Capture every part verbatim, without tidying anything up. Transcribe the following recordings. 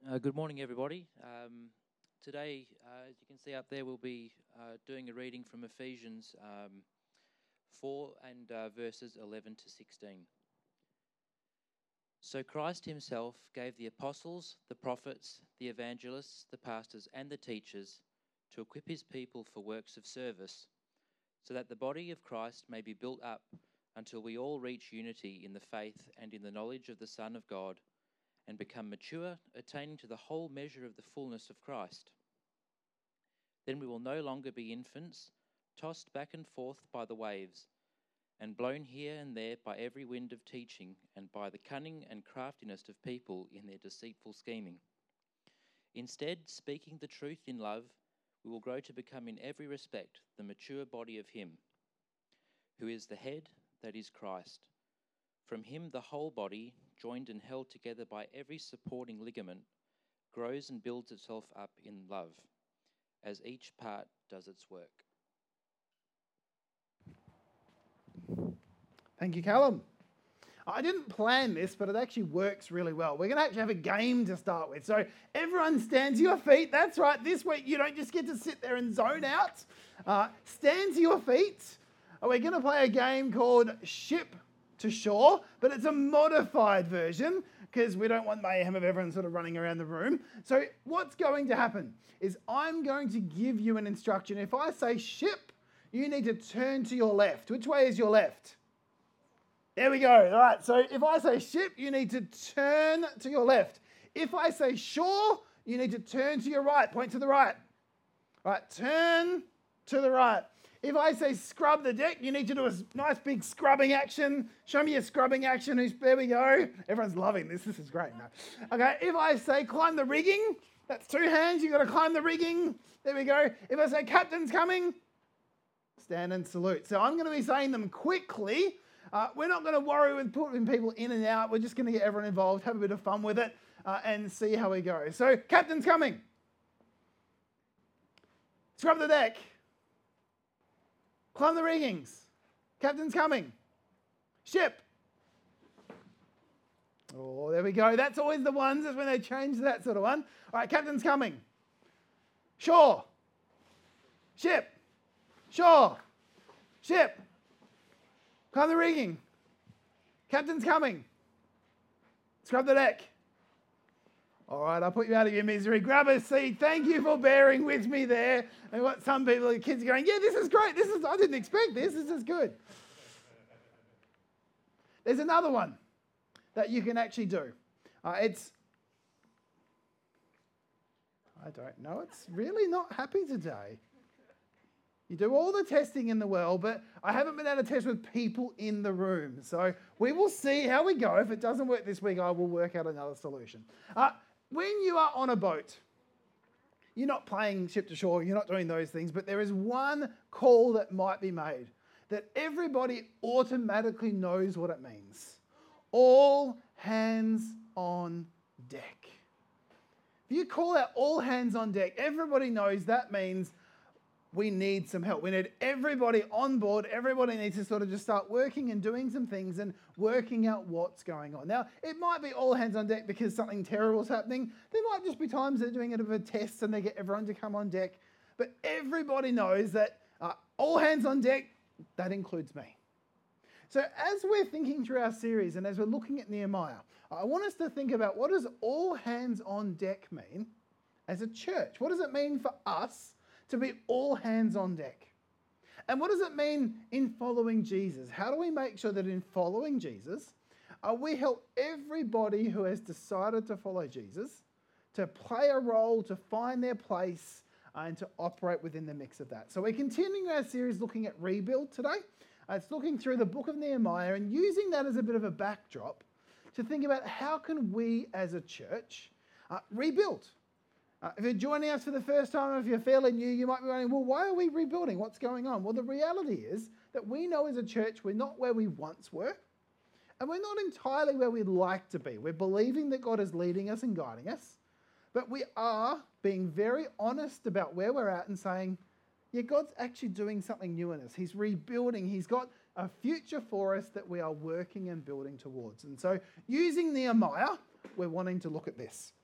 Uh, good morning, everybody. Um, today, uh, as you can see up there, we'll be uh, doing a reading from Ephesians um, four and uh, verses eleven to sixteen. So Christ himself gave the apostles, the prophets, the evangelists, the pastors, and the teachers to equip his people for works of service, so that the body of Christ may be built up until we all reach unity in the faith and in the knowledge of the Son of God, and become mature, attaining to the whole measure of the fullness of Christ. Then we will no longer be infants, tossed back and forth by the waves, and blown here and there by every wind of teaching, and by the cunning and craftiness of people in their deceitful scheming. Instead, speaking the truth in love, we will grow to become in every respect the mature body of him, who is the head, that is Christ. From him the whole body, joined and held together by every supporting ligament, grows and builds itself up in love, as each part does its work. Thank you, Callum. I didn't plan this, but it actually works really well. We're going to actually have a game to start with. So everyone stand to your feet. That's right. This week you don't just get to sit there and zone out. Uh, stand to your feet. We're going to play a game called Ship to Shore, but it's a modified version because we don't want mayhem of everyone sort of running around the room. So what's going to happen is I'm going to give you an instruction. If I say ship, you need to turn to your left. Which way is your left? There we go. All right, so if I say ship, you need to turn to your left. If I say shore, you need to turn to your right. Point to the right. All right, turn to the right. If I say scrub the deck, you need to do a nice big scrubbing action. Show me your scrubbing action. There we go. Everyone's loving this. This is great. No. Okay, if I say climb the rigging, that's two hands. You've got to climb the rigging. There we go. If I say captain's coming, stand and salute. So I'm going to be saying them quickly. Uh, we're not going to worry with putting people in and out. We're just going to get everyone involved, have a bit of fun with it, uh, and see how we go. So captain's coming. Scrub the deck. Climb the riggings. Captain's coming. Ship. Oh, there we go. That's always the ones. That's when they change that sort of one. All right, captain's coming. Shore. Ship. Shore. Ship. Climb the rigging. Captain's coming. Scrub the deck. All right, I'll put you out of your misery. Grab a seat. Thank you for bearing with me there. And what some people, the kids are going, yeah, this is great. This is, I didn't expect this. This is good. There's another one that you can actually do. Uh, it's, I don't know. It's really not happy today. You do all the testing in the world, but I haven't been able to test with people in the room. So we will see how we go. If it doesn't work this week, I will work out another solution. Uh, when you are on a boat, you're not playing ship to shore, you're not doing those things, but there is one call that might be made that everybody automatically knows what it means. All hands on deck. If you call out all hands on deck, everybody knows that means we need some help. We need everybody on board. Everybody needs to sort of just start working and doing some things and working out what's going on. Now, it might be all hands on deck because something terrible is happening. There might just be times they're doing a bit of a test and they get everyone to come on deck. But everybody knows that uh, all hands on deck, that includes me. So as we're thinking through our series and as we're looking at Nehemiah, I want us to think about what does all hands on deck mean as a church? What does it mean for us to be all hands on deck? And what does it mean in following Jesus? How do we make sure that in following Jesus, uh, we help everybody who has decided to follow Jesus to play a role, to find their place, uh, and to operate within the mix of that? So we're continuing our series looking at rebuild today. Uh, it's looking through the book of Nehemiah and using that as a bit of a backdrop to think about how can we as a church uh, rebuild. Uh, if you're joining us for the first time, or if you're fairly new, you might be wondering, well, why are we rebuilding? What's going on? Well, the reality is that we know as a church we're not where we once were, and we're not entirely where we'd like to be. We're believing that God is leading us and guiding us, but we are being very honest about where we're at and saying, yeah, God's actually doing something new in us. He's rebuilding. He's got a future for us that we are working and building towards. And so using Nehemiah, we're wanting to look at this.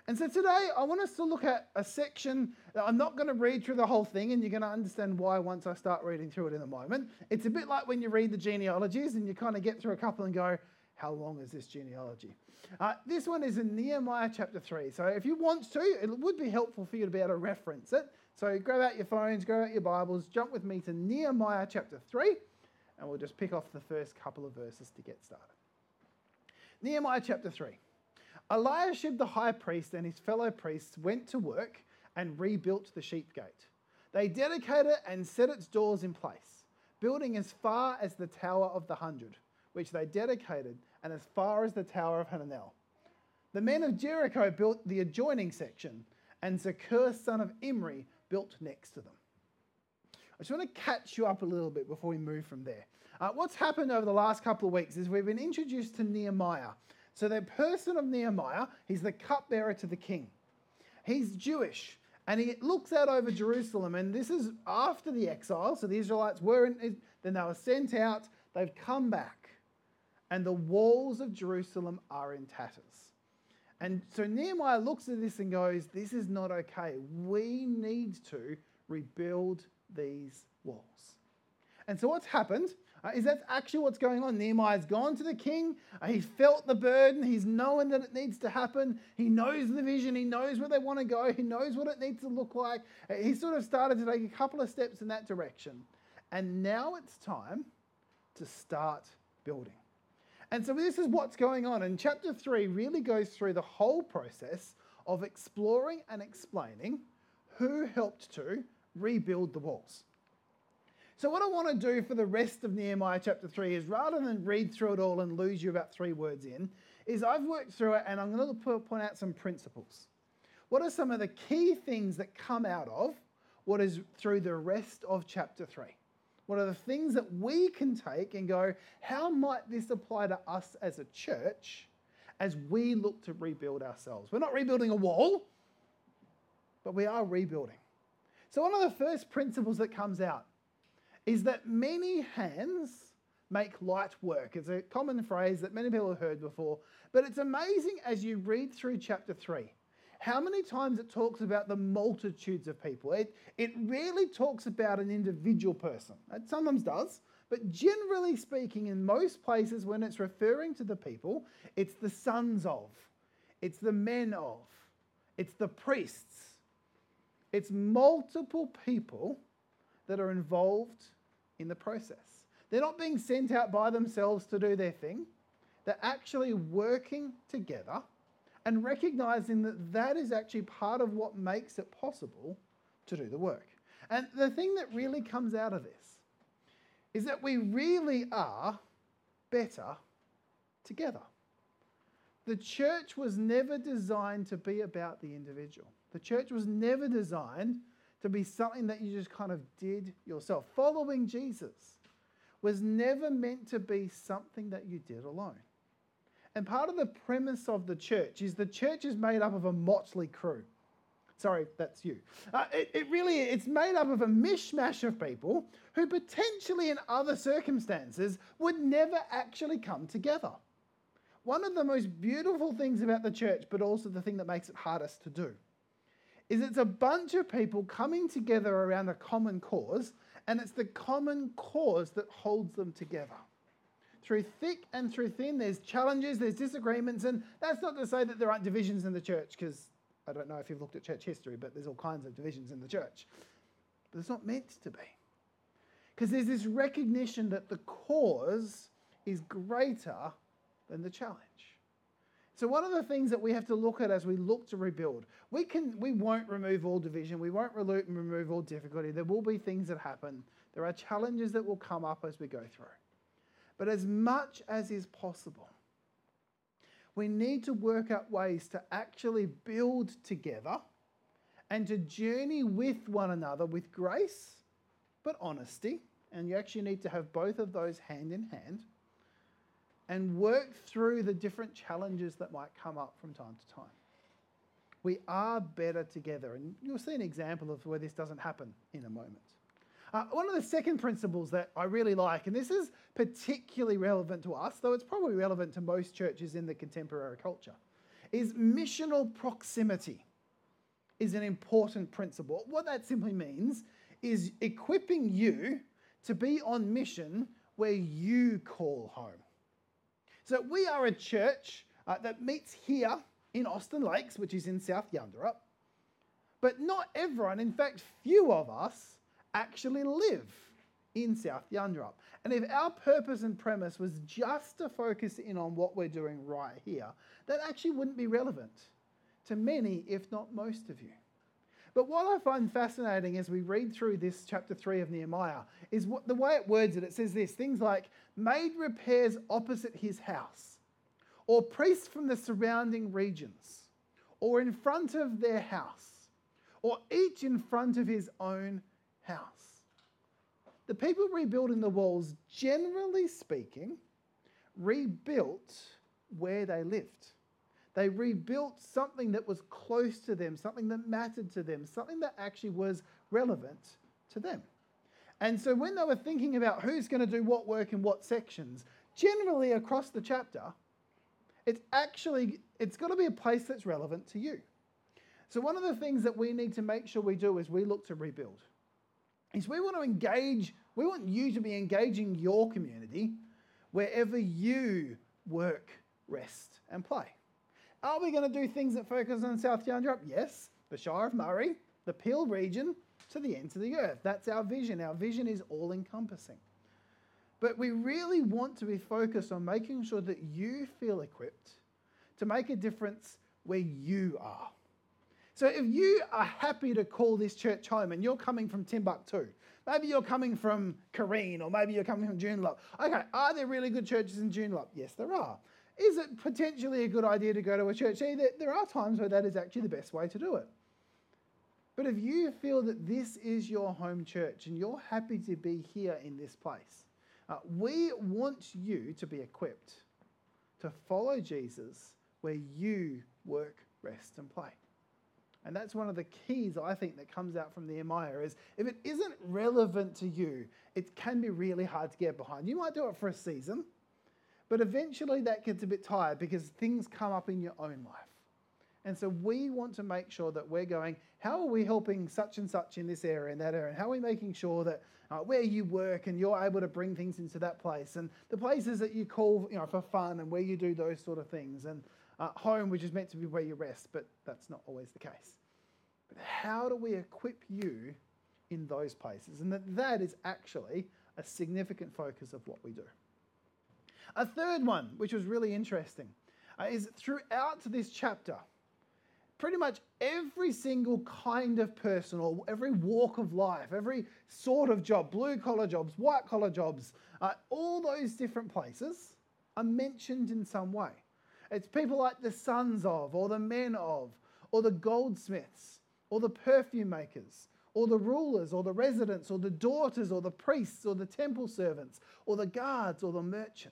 And so today I want us to look at a section that I'm not going to read through the whole thing, and you're going to understand why once I start reading through it in a moment. It's a bit like when you read the genealogies and you kind of get through a couple and go, how long is this genealogy? Uh, this one is in Nehemiah chapter three. So if you want to, it would be helpful for you to be able to reference it. So grab out your phones, grab out your Bibles, jump with me to Nehemiah chapter three, and we'll just pick off the first couple of verses to get started. Nehemiah chapter three. Eliashib the high priest and his fellow priests went to work and rebuilt the sheep gate. They dedicated it and set its doors in place, building as far as the Tower of the Hundred, which they dedicated, and as far as the Tower of Hananel. The men of Jericho built the adjoining section, and Zakur son of Imri built next to them. I just want to catch you up a little bit before we move from there. Uh, what's happened over the last couple of weeks is we've been introduced to Nehemiah. So the person of Nehemiah, he's the cupbearer to the king. He's Jewish, and he looks out over Jerusalem, and this is after the exile. So the Israelites were, in, then they were sent out, they've come back, and the walls of Jerusalem are in tatters. And so Nehemiah looks at this and goes, this is not okay. We need to rebuild these walls. And so what's happened uh, is that's actually what's going on. Nehemiah's gone to the king. Uh, he felt the burden. He's knowing that it needs to happen. He knows the vision. He knows where they want to go. He knows what it needs to look like. Uh, he sort of started to take a couple of steps in that direction. And now it's time to start building. And so this is what's going on. And chapter three really goes through the whole process of exploring and explaining who helped to rebuild the walls. So what I want to do for the rest of Nehemiah chapter three is, rather than read through it all and lose you about three words in, is I've worked through it and I'm going to point out some principles. What are some of the key things that come out of what is through the rest of chapter three? What are the things that we can take and go, how might this apply to us as a church as we look to rebuild ourselves? We're not rebuilding a wall, but we are rebuilding. So one of the first principles that comes out is that many hands make light work. It's a common phrase that many people have heard before, but it's amazing as you read through chapter three, how many times it talks about the multitudes of people. It, it rarely talks about an individual person. It sometimes does, but generally speaking, in most places when it's referring to the people, it's the sons of, it's the men of, it's the priests. It's multiple people that are involved in the process. They're not being sent out by themselves to do their thing. They're actually working together and recognizing that that is actually part of what makes it possible to do the work. And the thing that really comes out of this is that we really are better together. The church was never designed to be about the individual. The church was never designed to be something that you just kind of did yourself. Following Jesus was never meant to be something that you did alone. And part of the premise of the church is the church is made up of a motley crew. Sorry, that's you. Uh, it, it really, it's made up of a mishmash of people who potentially in other circumstances would never actually come together. One of the most beautiful things about the church, but also the thing that makes it hardest to do, is it's a bunch of people coming together around a common cause, and it's the common cause that holds them together. Through thick and through thin, there's challenges, there's disagreements, and that's not to say that there aren't divisions in the church, because I don't know if you've looked at church history, but there's all kinds of divisions in the church. But it's not meant to be. Because there's this recognition that the cause is greater than the challenge. So one of the things that we have to look at as we look to rebuild, we can, we won't remove all division, we won't relo- remove all difficulty. There will be things that happen. There are challenges that will come up as we go through. But as much as is possible, we need to work out ways to actually build together and to journey with one another with grace, but honesty. And you actually need to have both of those hand in hand, and work through the different challenges that might come up from time to time. We are better together, and you'll see an example of where this doesn't happen in a moment. Uh, one of the second principles that I really like, and this is particularly relevant to us, though it's probably relevant to most churches in the contemporary culture, is missional proximity is an important principle. What that simply means is equipping you to be on mission where you call home. So we are a church uh, that meets here in Austin Lakes, which is in South Yunderup. But not everyone, in fact, few of us actually live in South Yunderup. And if our purpose and premise was just to focus in on what we're doing right here, that actually wouldn't be relevant to many, if not most of you. But what I find fascinating as we read through this chapter three of Nehemiah is what, the way it words it. It says this, things like, made repairs opposite his house, or priests from the surrounding regions, or in front of their house, or each in front of his own house. The people rebuilding the walls, generally speaking, rebuilt where they lived. They rebuilt something that was close to them, something that mattered to them, something that actually was relevant to them. And so when they were thinking about who's going to do what work in what sections, generally across the chapter, it's actually, it's got to be a place that's relevant to you. So one of the things that we need to make sure we do is we look to rebuild. Is we want to engage, we want you to be engaging your community wherever you work, rest and play. Are we going to do things that focus on South Yunderup? Yes. The Shire of Murray, the Peel region, to the ends of the earth. That's our vision. Our vision is all-encompassing. But we really want to be focused on making sure that you feel equipped to make a difference where you are. So if you are happy to call this church home and you're coming from Timbuktu, maybe you're coming from Kareen or maybe you're coming from Joondalup. Okay, are there really good churches in Joondalup? Yes, there are. Is it potentially a good idea to go to a church? See, there are times where that is actually the best way to do it. But if you feel that this is your home church and you're happy to be here in this place, uh, we want you to be equipped to follow Jesus where you work, rest and play. And that's one of the keys, I think, that comes out from Nehemiah is if it isn't relevant to you, it can be really hard to get behind. You might do it for a season, but eventually that gets a bit tired because things come up in your own life. And so we want to make sure that we're going, how are we helping such and such in this area and that area? And how are we making sure that uh, where you work and you're able to bring things into that place and the places that you call, you know, for fun and where you do those sort of things and uh, home, which is meant to be where you rest, but that's not always the case. But how do we equip you in those places? And that that is actually a significant focus of what we do. A third one, which was really interesting, uh, is throughout this chapter, pretty much every single kind of person or every walk of life, every sort of job, blue-collar jobs, white-collar jobs, uh, all those different places are mentioned in some way. It's people like the sons of, or the men of, or the goldsmiths, or the perfume makers, or the rulers, or the residents, or the daughters, or the priests, or the temple servants, or the guards, or the merchants.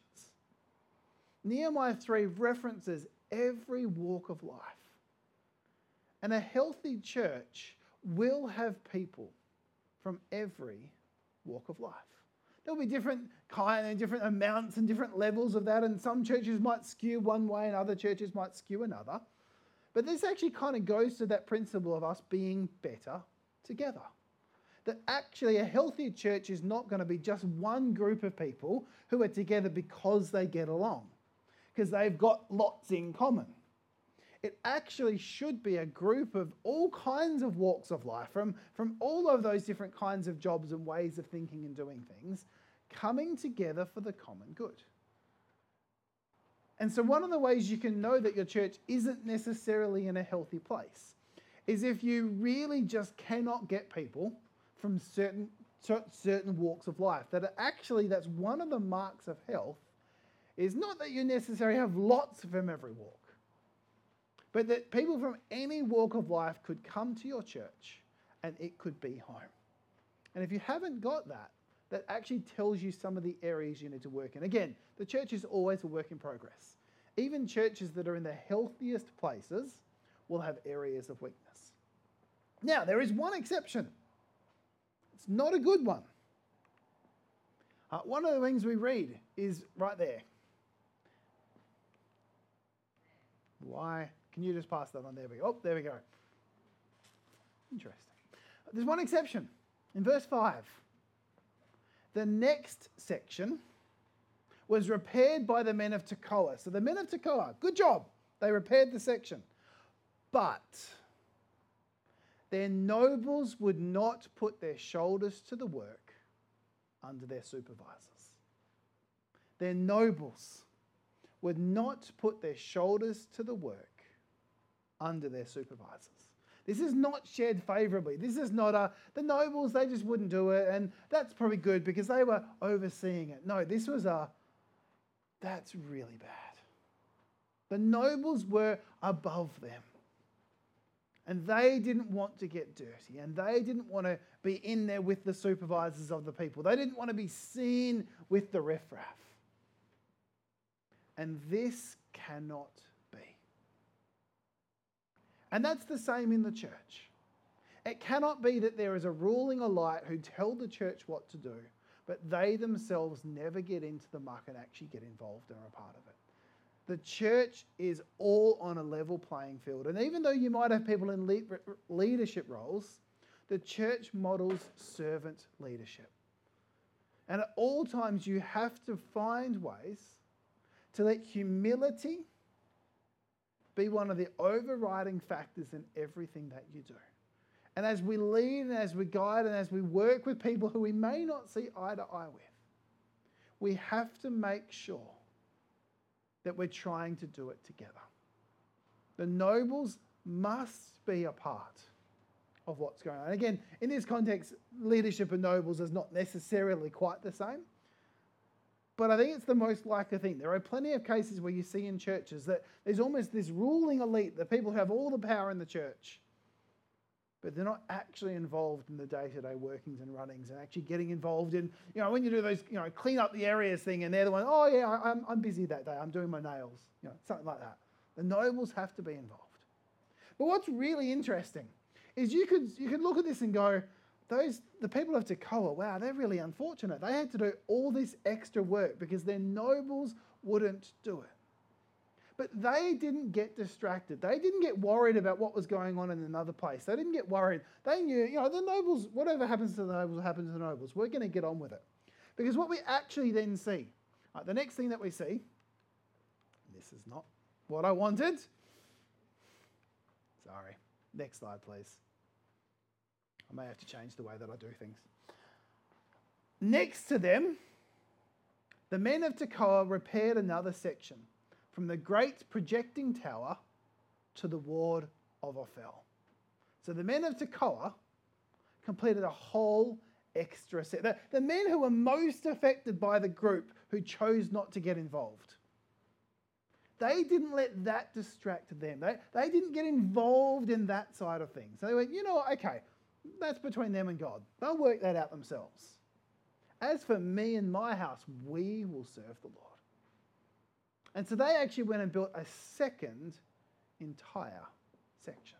Nehemiah three references every walk of life. And a healthy church will have people from every walk of life. There'll be different kind and different amounts and different levels of that, and some churches might skew one way and other churches might skew another. But this actually kind of goes to that principle of us being better together. That actually a healthy church is not going to be just one group of people who are together because they get along, because they've got lots in common. It actually should be a group of all kinds of walks of life, from, from all of those different kinds of jobs and ways of thinking and doing things, coming together for the common good. And so one of the ways you can know that your church isn't necessarily in a healthy place is if you really just cannot get people from certain, certain walks of life. That actually, that's one of the marks of health, is not that you necessarily have lots from every walk, but that people from any walk of life could come to your church and it could be home. And if you haven't got that, that actually tells you some of the areas you need to work in. Again, the church is always a work in progress. Even churches that are in the healthiest places will have areas of weakness. Now, there is one exception. It's not a good one. Uh, one of the things we read is right there. Why Can you just pass that on? There we go. Oh, there we go. Interesting. There's one exception. In verse five, the next section was repaired by the men of Tekoa. So the men of Tekoa, good job. They repaired the section. But their nobles would not put their shoulders to the work under their supervisors. Their nobles would not put their shoulders to the work under their supervisors. This is not shared favourably. This is not a, the nobles, they just wouldn't do it, and that's probably good because they were overseeing it. No, this was a, that's really bad. The nobles were above them. And they didn't want to get dirty, and they didn't want to be in there with the supervisors of the people. They didn't want to be seen with the riffraff. And this cannot be. And that's the same in the church. It cannot be that there is a ruling elite who tell the church what to do, but they themselves never get into the muck and actually get involved and are a part of it. The church is all on a level playing field. And even though you might have people in le- leadership roles, the church models servant leadership. And at all times, you have to find ways to let humility be one of the overriding factors in everything that you do. And as we lead and as we guide and as we work with people who we may not see eye to eye with, we have to make sure that we're trying to do it together. The nobles must be a part of what's going on. Again, in this context, leadership and nobles is not necessarily quite the same, but I think it's the most likely thing. There are plenty of cases where you see in churches that there's almost this ruling elite, the people who have all the power in the church, but they're not actually involved in the day-to-day workings and runnings and actually getting involved in, you know, when you do those, you know, clean up the areas thing and they're the one, oh yeah, I, I'm, I'm busy that day, I'm doing my nails, you know, something like that. The nobles have to be involved. But what's really interesting is you could, you could look at this and go, those, the people of Tekoa, wow, they're really unfortunate. They had to do all this extra work because their nobles wouldn't do it. But they didn't get distracted. They didn't get worried about what was going on in another place. They didn't get worried. They knew, you know, the nobles, whatever happens to the nobles, happens to the nobles. We're going to get on with it. Because what we actually then see, right, the next thing that we see, this is not what I wanted. Sorry. Next slide, please. I may have to change the way that I do things. Next to them, the men of Tekoa repaired another section, from the great projecting tower to the ward of Ophel. So the men of Tekoa completed a whole extra set. The, the men who were most affected by the group who chose not to get involved, they didn't let that distract them. They, they didn't get involved in that side of things. So they went, you know what, okay, that's between them and God. They'll work that out themselves. As for me and my house, we will serve the Lord. And so they actually went and built a second entire section.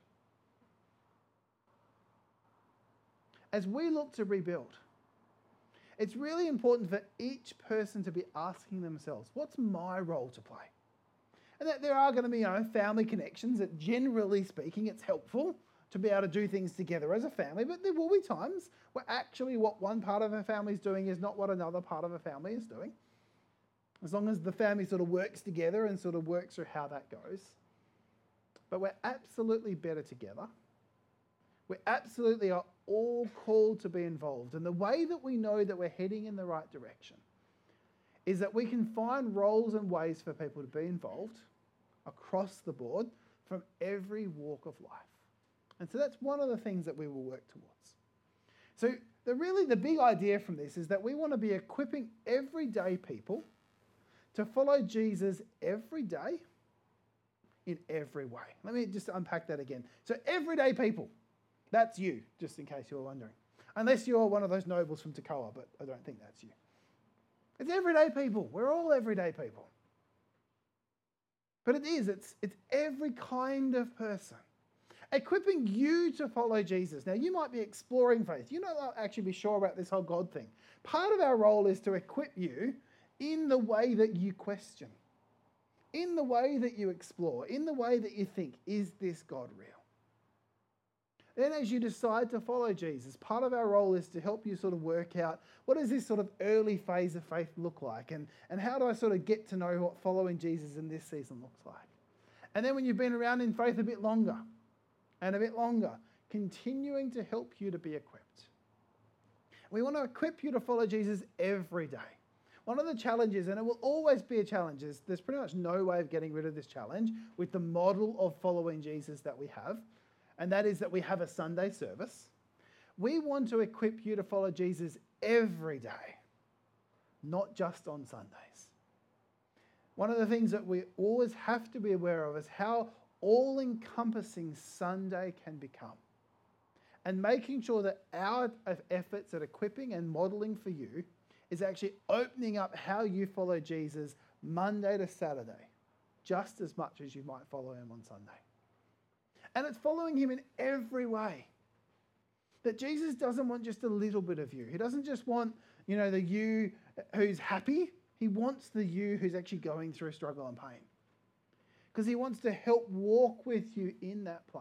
As we look to rebuild, it's really important for each person to be asking themselves, what's my role to play? And that there are going to be, you know, family connections that generally speaking, it's helpful to be able to do things together as a family, but there will be times where actually what one part of a family is doing is not what another part of a family is doing. As long as the family sort of works together and sort of works through how that goes. But we're absolutely better together. We absolutely are all called to be involved. And the way that we know that we're heading in the right direction is that we can find roles and ways for people to be involved across the board from every walk of life. And so that's one of the things that we will work towards. So the really the big idea from this is that we want to be equipping everyday people to follow Jesus every day in every way. Let me just unpack that again. So everyday people, that's you, just in case you were wondering. Unless you're one of those nobles from Tekoa, but I don't think that's you. It's everyday people. We're all everyday people. But it is, it's, it's every kind of person. Equipping you to follow Jesus. Now, you might be exploring faith. You might not actually be sure about this whole God thing. Part of our role is to equip you in the way that you question, in the way that you explore, in the way that you think, is this God real? Then as you decide to follow Jesus, part of our role is to help you sort of work out what does this sort of early phase of faith look like, and, and how do I sort of get to know what following Jesus in this season looks like. And then when you've been around in faith a bit longer and a bit longer, continuing to help you to be equipped. We want to equip you to follow Jesus every day. One of the challenges, and it will always be a challenge, is there's pretty much no way of getting rid of this challenge with the model of following Jesus that we have, and that is that we have a Sunday service. We want to equip you to follow Jesus every day, not just on Sundays. One of the things that we always have to be aware of is how all-encompassing Sunday can become. And making sure that our efforts at equipping and modelling for you is actually opening up how you follow Jesus Monday to Saturday, just as much as you might follow him on Sunday. And it's following him in every way. That Jesus doesn't want just a little bit of you. He doesn't just want, you know, the you who's happy. He wants the you who's actually going through struggle and pain. Because he wants to help walk with you in that place.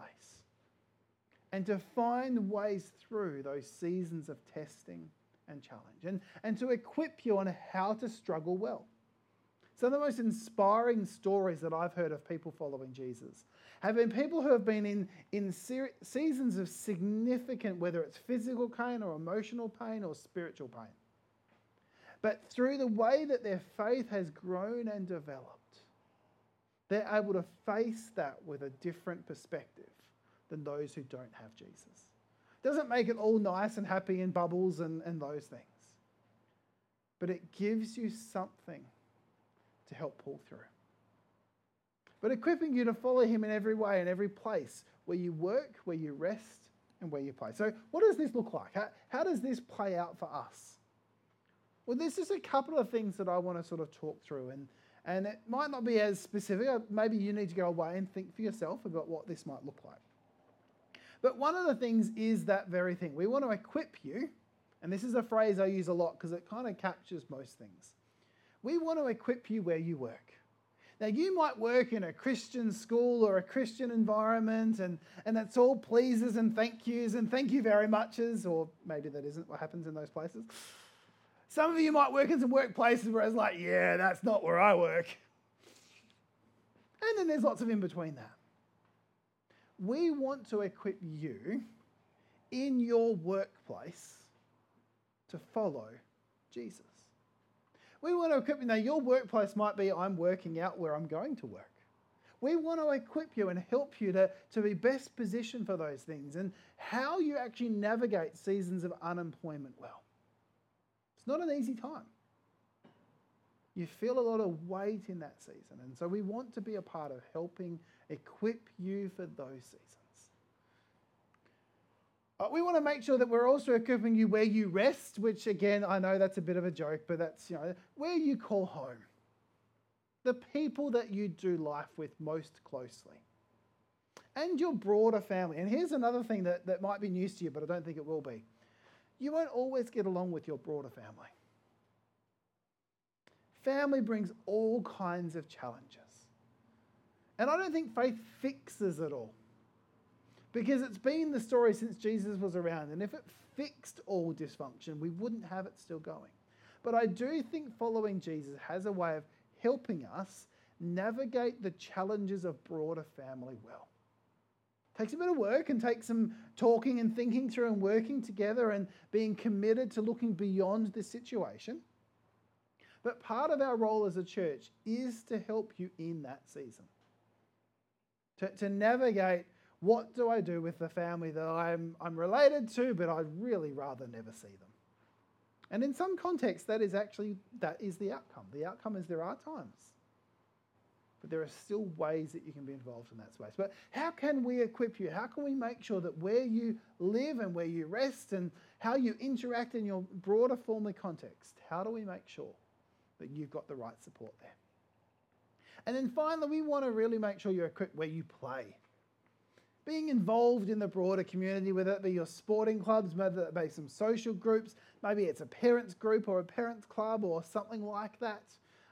And to find ways through those seasons of testing and challenge. And, and to equip you on how to struggle well. Some of the most inspiring stories that I've heard of people following Jesus have been people who have been in, in ser- seasons of significant, whether it's physical pain or emotional pain or spiritual pain. But through the way that their faith has grown and developed, they're able to face that with a different perspective than those who don't have Jesus. Doesn't make it all nice and happy and bubbles and, and those things. But it gives you something to help pull through. But equipping you to follow him in every way, in every place, where you work, where you rest, and where you play. So what does this look like? How, how does this play out for us? Well, there's just a couple of things that I want to sort of talk through. And, and it might not be as specific. Maybe you need to go away and think for yourself about what this might look like. But one of the things is that very thing. We want to equip you, and this is a phrase I use a lot because it kind of captures most things. We want to equip you where you work. Now, you might work in a Christian school or a Christian environment, and, and it's all pleases and thank yous and thank you very muches, or maybe that isn't what happens in those places. Some of you might work in some workplaces where it's like, yeah, that's not where I work. And then there's lots of in between that. We want to equip you in your workplace to follow Jesus. We want to equip you. Now, your workplace might be, I'm working out where I'm going to work. We want to equip you and help you to, to be best positioned for those things and how you actually navigate seasons of unemployment well. It's not an easy time. You feel a lot of weight in that season. And so we want to be a part of helping equip you for those seasons. Uh, we want to make sure that we're also equipping you where you rest, which again, I know that's a bit of a joke, but that's, you know, where you call home. The people that you do life with most closely. And your broader family. And here's another thing that, that might be news to you, but I don't think it will be. You won't always get along with your broader family. Family brings all kinds of challenges. And I don't think faith fixes it all. Because it's been the story since Jesus was around. And if it fixed all dysfunction, we wouldn't have it still going. But I do think following Jesus has a way of helping us navigate the challenges of broader family well. Takes a bit of work and takes some talking and thinking through and working together and being committed to looking beyond this situation. But part of our role as a church is to help you in that season. To, to navigate, what do I do with the family that I'm, I'm related to, but I'd really rather never see them. And in some contexts, that is actually, that is the outcome. The outcome is there are times. But there are still ways that you can be involved in that space. But how can we equip you? How can we make sure that where you live and where you rest and how you interact in your broader family context, how do we make sure that you've got the right support there? And then finally, we want to really make sure you're equipped where you play. Being involved in the broader community, whether it be your sporting clubs, whether it be some social groups, maybe it's a parents group or a parents club or something like that.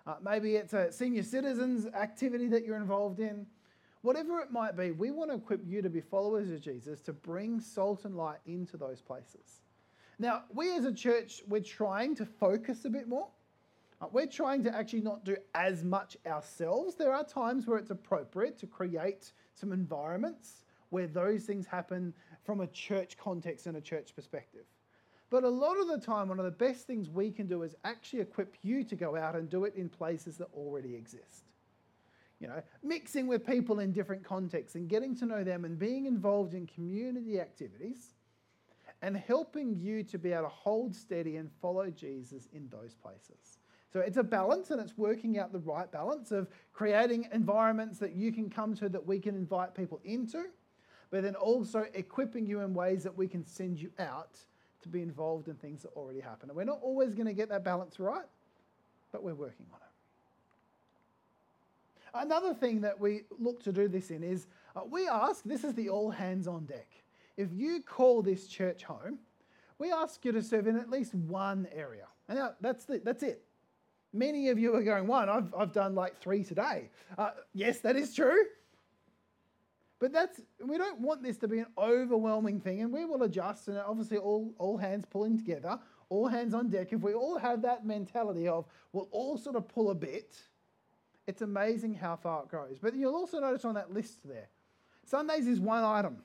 Uh, maybe it's a senior citizens activity that you're involved in. Whatever it might be, we want to equip you to be followers of Jesus, to bring salt and light into those places. Now, we as a church, we're trying to focus a bit more. Uh, we're trying to actually not do as much ourselves. There are times where it's appropriate to create some environments where those things happen from a church context and a church perspective. But a lot of the time, one of the best things we can do is actually equip you to go out and do it in places that already exist. You know, mixing with people in different contexts and getting to know them and being involved in community activities and helping you to be able to hold steady and follow Jesus in those places. So it's a balance, and it's working out the right balance of creating environments that you can come to, that we can invite people into, but then also equipping you in ways that we can send you out to be involved in things that already happen. And we're not always going to get that balance right, but we're working on it. Another thing that we look to do this in is uh, we ask, this is the all hands on deck. If you call this church home, we ask you to serve in at least one area. And now that's, the, that's it. Many of you are going, one, I've, I've done like three today. Uh, yes, that is true. But that's, we don't want this to be an overwhelming thing, and we will adjust, and obviously all, all hands pulling together, all hands on deck. If we all have that mentality of we'll all sort of pull a bit, it's amazing how far it grows. But you'll also notice on that list there, Sundays is one item.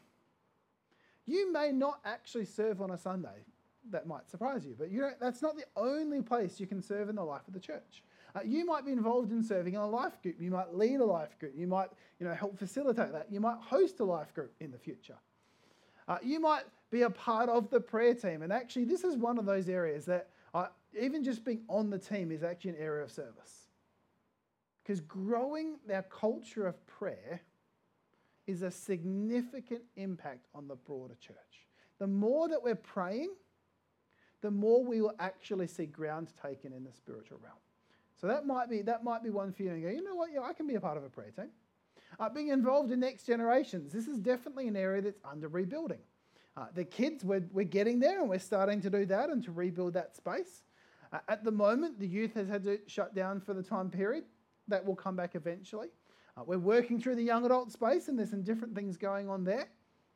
You may not actually serve on a Sunday. That might surprise you, but you don't, that's not the only place you can serve in the life of the church. Uh, you might be involved in serving in a life group. You might lead a life group. You might, you know, help facilitate that. You might host a life group in the future. Uh, you might be a part of the prayer team. And actually, this is one of those areas that uh, even just being on the team is actually an area of service. Because growing our culture of prayer is a significant impact on the broader church. The more that we're praying, the more we will actually see ground taken in the spiritual realm. So that might be that might be one for you. And go, you know what? Yeah, I can be a part of a prayer team. Uh, being involved in next generations. This is definitely an area that's under rebuilding. Uh, the kids, we're, we're getting there, and we're starting to do that and to rebuild that space. Uh, at the moment, the youth has had to shut down for the time period. That will come back eventually. Uh, we're working through the young adult space, and there's some different things going on there.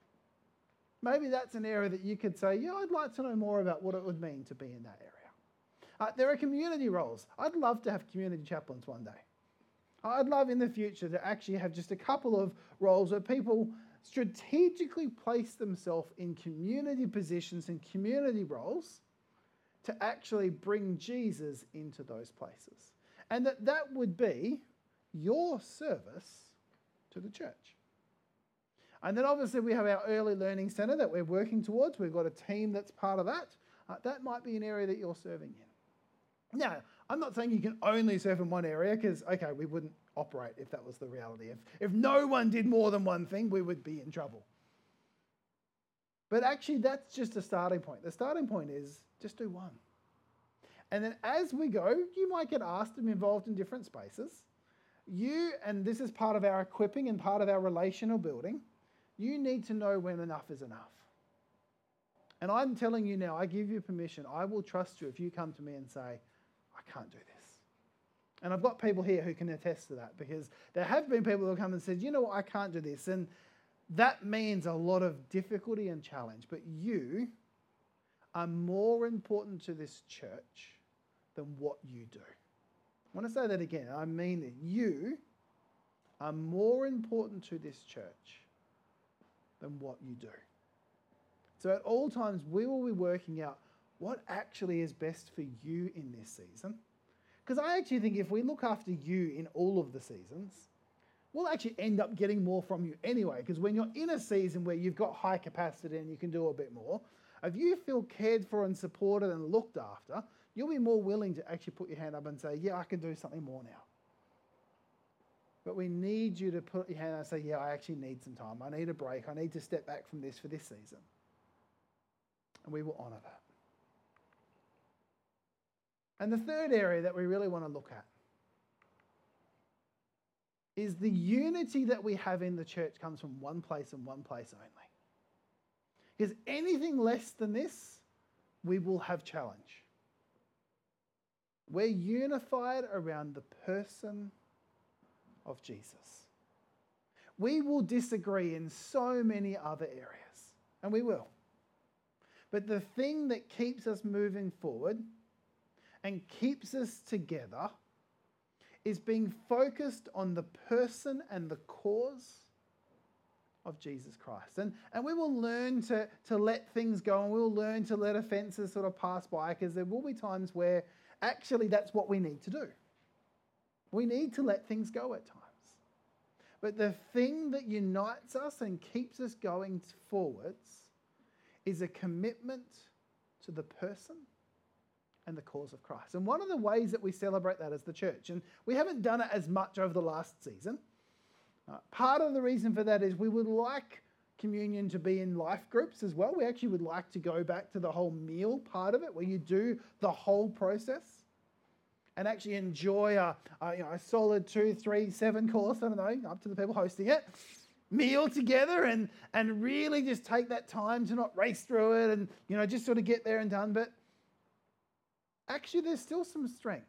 Maybe that's an area that you could say, yeah, I'd like to know more about what it would mean to be in that area. Uh, there are community roles. I'd love to have community chaplains one day. I'd love in the future to actually have just a couple of roles where people strategically place themselves in community positions and community roles to actually bring Jesus into those places. And that that would be your service to the church. And then obviously we have our early learning centre that we're working towards. We've got a team that's part of that. Uh, that might be an area that you're serving in. Now, I'm not saying you can only serve in one area because, okay, we wouldn't operate if that was the reality. If, if no one did more than one thing, we would be in trouble. But actually, that's just a starting point. The starting point is just do one. And then as we go, you might get asked to be involved in different spaces. You, and this is part of our equipping and part of our relational building, you need to know when enough is enough. And I'm telling you now, I give you permission. I will trust you if you come to me and say, I can't do this. And I've got people here who can attest to that, because there have been people who have come and said, you know what, I can't do this. And that means a lot of difficulty and challenge. But you are more important to this church than what you do. I want to say that again. I mean it. You are more important to this church than what you do. So at all times, we will be working out what actually is best for you in this season. Because I actually think if we look after you in all of the seasons, we'll actually end up getting more from you anyway. Because when you're in a season where you've got high capacity and you can do a bit more, if you feel cared for and supported and looked after, you'll be more willing to actually put your hand up and say, yeah, I can do something more now. But we need you to put your hand up and say, yeah, I actually need some time. I need a break. I need to step back from this for this season. And we will honour that. And the third area that we really want to look at is the unity that we have in the church comes from one place and one place only. Because anything less than this, we will have challenge. We're unified around the person of Jesus. We will disagree in so many other areas, and we will. But the thing that keeps us moving forward and keeps us together is being focused on the person and the cause of Jesus Christ. And, and we will learn to, to let things go, and we'll learn to let offences sort of pass by, because there will be times where actually that's what we need to do. We need to let things go at times. But the thing that unites us and keeps us going forwards is a commitment to the person and the cause of Christ. And one of the ways that we celebrate that as the church, and we haven't done it as much over the last season, uh, part of the reason for that is we would like communion to be in life groups as well. We actually would like to go back to the whole meal part of it, where you do the whole process and actually enjoy a, a, you know, a solid two, three, seven course, I don't know, up to the people hosting it, meal together, and, and really just take that time to not race through it and, you know, just sort of get there and done. But actually, there's still some strength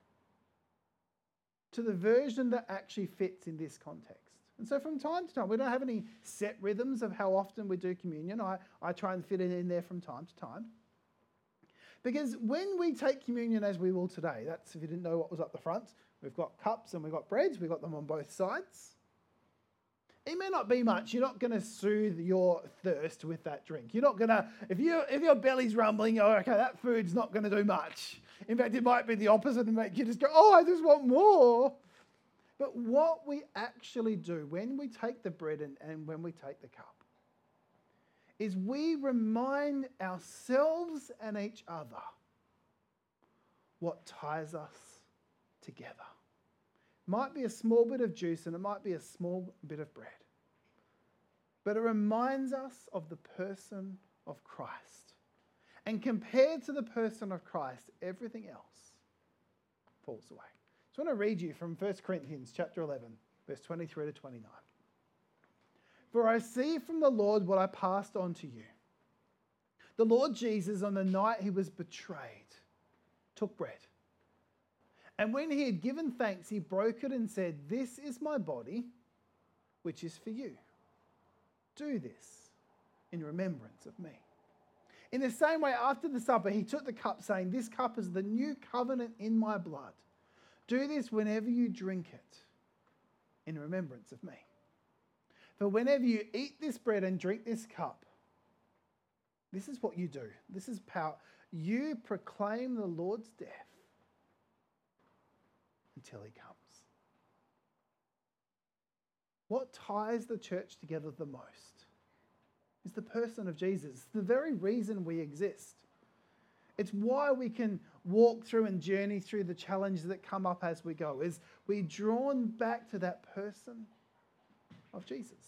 to the version that actually fits in this context. And so from time to time, we don't have any set rhythms of how often we do communion. I, I try and fit it in there from time to time. Because when we take communion as we will today, that's if you didn't know what was up the front, we've got cups and we've got breads, we've got them on both sides. It may not be much. You're not going to soothe your thirst with that drink. You're not going to, if, you, if your belly's rumbling, you're okay, that food's not going to do much. In fact, it might be the opposite and make you just go, oh, I just want more. But what we actually do when we take the bread and, and when we take the cup is we remind ourselves and each other what ties us together. Might be a small bit of juice and it might be a small bit of bread. But it reminds us of the person of Christ. And compared to the person of Christ, everything else falls away. So I want to read you from First Corinthians chapter eleven, verse twenty-three to twenty-nine. For I received from the Lord what I passed on to you. The Lord Jesus, on the night he was betrayed, took bread. And when he had given thanks, he broke it and said, "This is my body, which is for you. Do this in remembrance of me." In the same way, after the supper, he took the cup, saying, "This cup is the new covenant in my blood. Do this whenever you drink it in remembrance of me. For whenever you eat this bread and drink this cup," this is what you do. This is power. "You proclaim the Lord's death until he comes." What ties the church together the most is the person of Jesus. It's the very reason we exist. It's why we can walk through and journey through the challenges that come up as we go, is we're drawn back to that person of Jesus.